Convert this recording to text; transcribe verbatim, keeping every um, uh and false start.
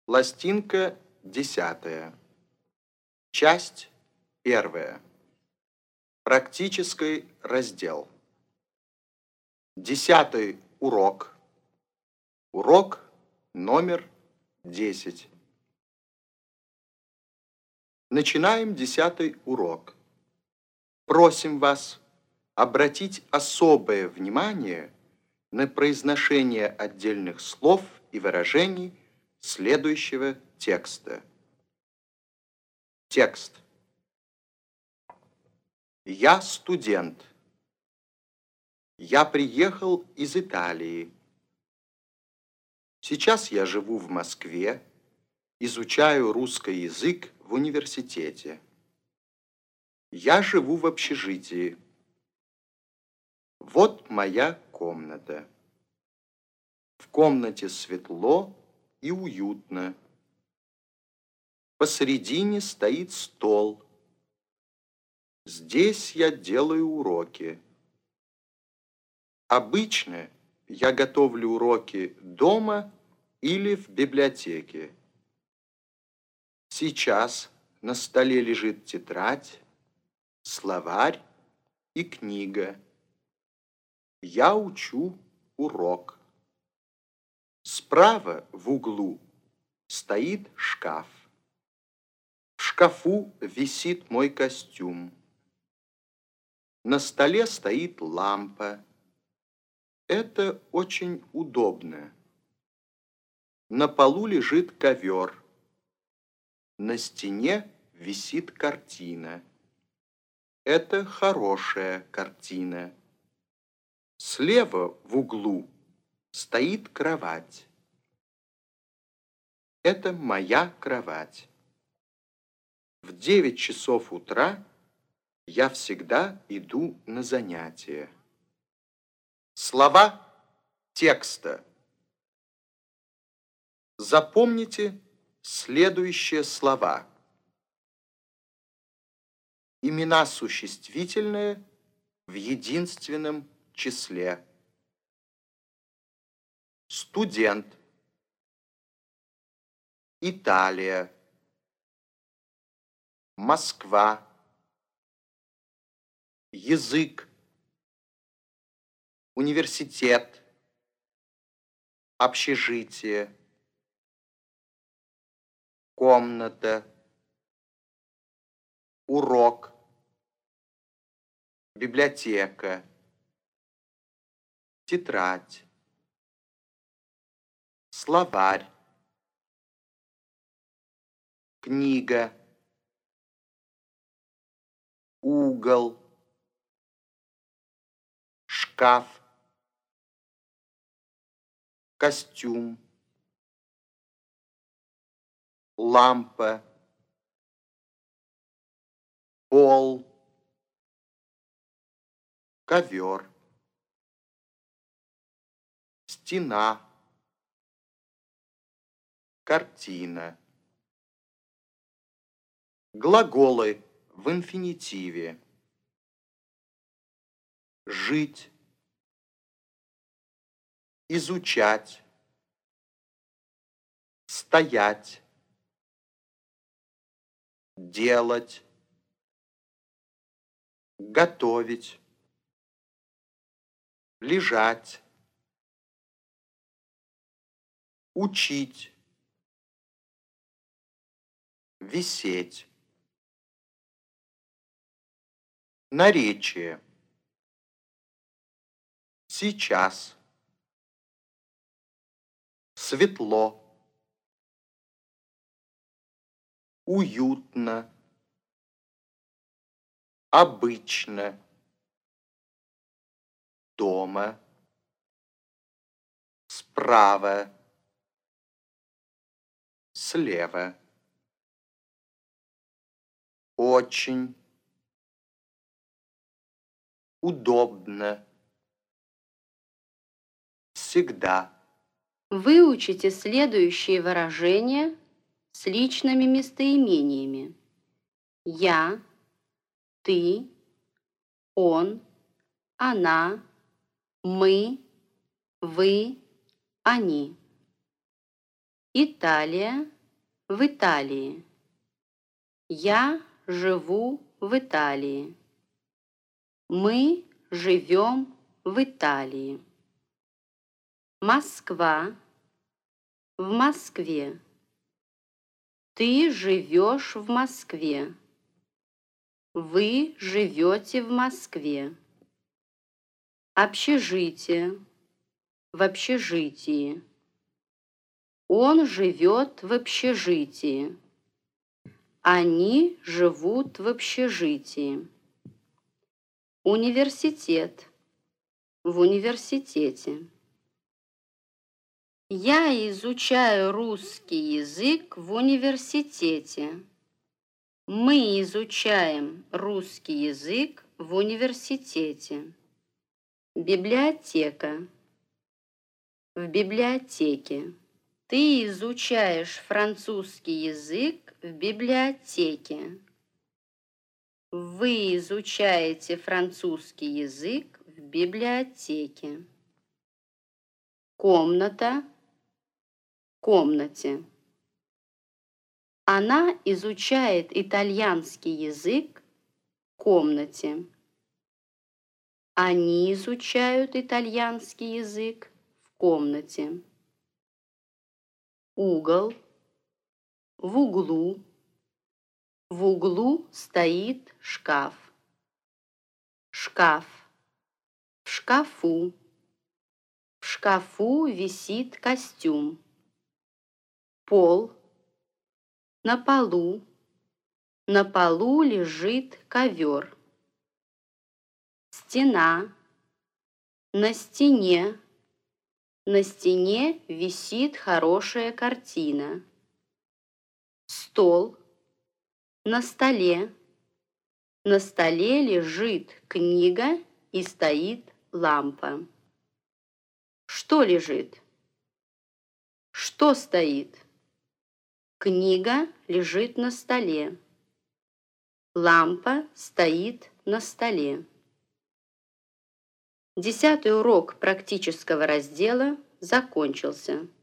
Пластинка десятая. Часть первая. Практический раздел. Десятый урок. Урок номер десять. Начинаем десятый урок. Просим вас обратить особое внимание на произношение отдельных слов и выражений следующего текста. Текст. Я студент. Я приехал из Италии. Сейчас я живу в Москве, изучаю русский язык в университете. Я живу в общежитии. Вот моя комната. В комнате светло и уютно. Посредине стоит стол. Здесь я делаю уроки. Обычно я готовлю уроки дома или в библиотеке. Сейчас на столе лежит тетрадь, словарь и книга. Я учу урок. Справа в углу стоит шкаф. В шкафу висит мой костюм. На столе стоит лампа. Это очень удобно. На полу лежит ковер. На стене висит картина. Это хорошая картина. Слева в углу стоит кровать. Это моя кровать. В девять часов утра я всегда иду на занятия. Слова текста. Запомните следующие слова. Имена существительные в единственном числе. Студент. Италия. Москва. Язык. Университет. Общежитие. Комната. Урок. Библиотека. Тетрадь. Словарь. Книга. Угол. Шкаф. Костюм. Лампа. Пол. Ковер. Стена. Картина. Глаголы в инфинитиве. Жить. Изучать. Стоять. Делать. Готовить. Лежать. Учить. Висеть. Наречие. Сейчас. Светло. Уютно. Обычно. Дома. Справа. Слева. Очень. Удобно. Всегда. Выучите следующие выражения с личными местоимениями. Я, ты, он, она, мы, вы, они. Италия, в Италии. Я живу в Италии. Мы живем в Италии. Москва, в Москве. Ты живешь в Москве. Вы живете в Москве. Общежитие, в общежитии. Он живет в общежитии. Они живут в общежитии. Университет, в университете. Я изучаю русский язык в университете. Мы изучаем русский язык в университете. Библиотека, в библиотеке. Ты изучаешь французский язык в библиотеке. Вы изучаете французский язык в библиотеке. Комната, в комнате. Она изучает итальянский язык в комнате. Они изучают итальянский язык в комнате. Угол, в углу. В углу стоит шкаф. Шкаф, в шкафу. В шкафу висит костюм. Пол, на полу. На полу лежит ковер. Стена, на стене. На стене висит хорошая картина. Стол, на столе. На столе лежит книга и стоит лампа. Что лежит? Что стоит? Книга лежит на столе. Лампа стоит на столе. Десятый урок практического раздела закончился.